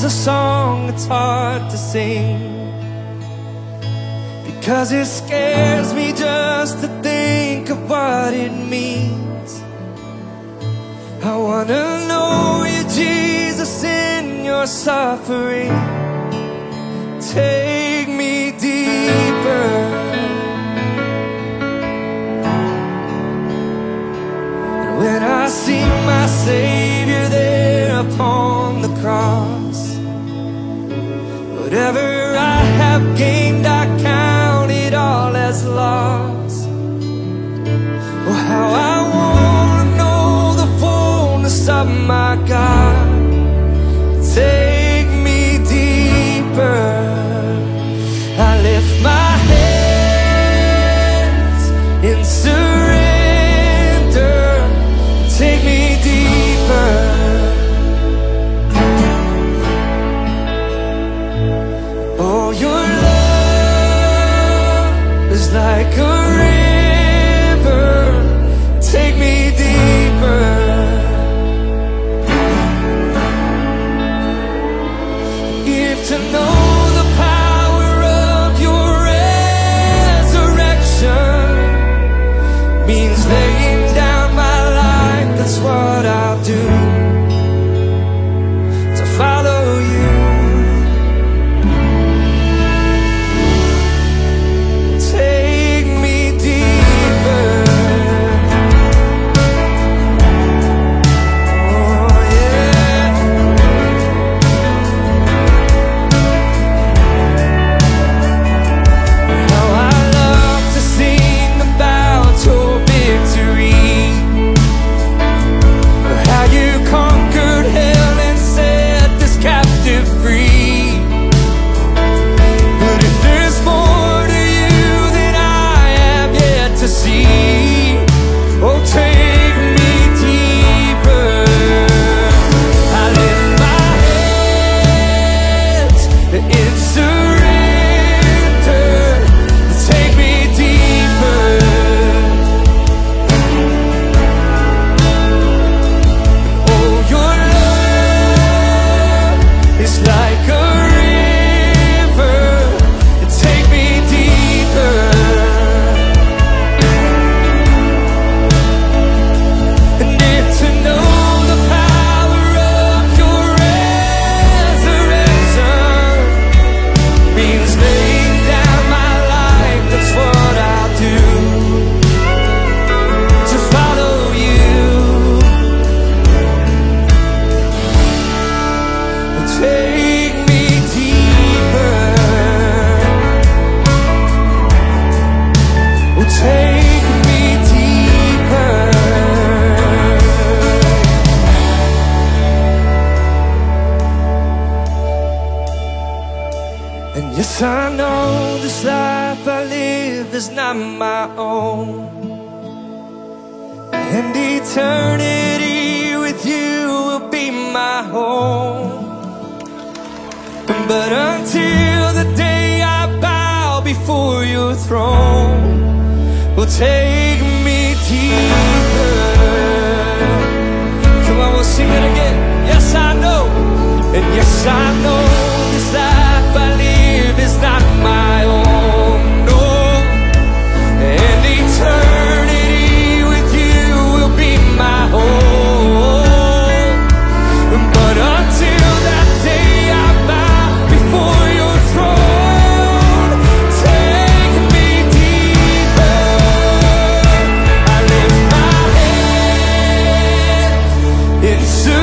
a song it's hard to sing, because it scares me just to think of what it means. I wanna know you, Jesus, in your suffering. Take me deeper. And when I see my Savior there upon the cross, whatever I have gained, I count it all as loss. Oh, how I want to know the fullness of my God. Take me deeper. I lift my hands in surrender. Take me deeper. Oh, your love is like a river. Take me deeper. If to know the power of your resurrection means laying down my life, that's what I'll do, to follow you. Take me deeper. Oh yeah. How I love to sing about your victory, how you conquered hell and set this captive free. But if there's more to you than I have yet to see, oh, take me deeper. I lift my hands in surrender. Take me deeper. Oh, your love is like a river. Take me deeper. And if to know the power of your resurrection means laying down my life, that's what I'll do, to follow you. Take me deeper. Oh, take me deeper. And yes, I know this life I live is not my own, and eternity with you will be my home. But until the day I bow before your throne, well, take me deeper. Come on, we'll sing it again. Yes, I know, and yes, I know this life I live is not my own, no. And eternity with you will be my home. But until that day I bow before your throne, take me deeper. I lift my head in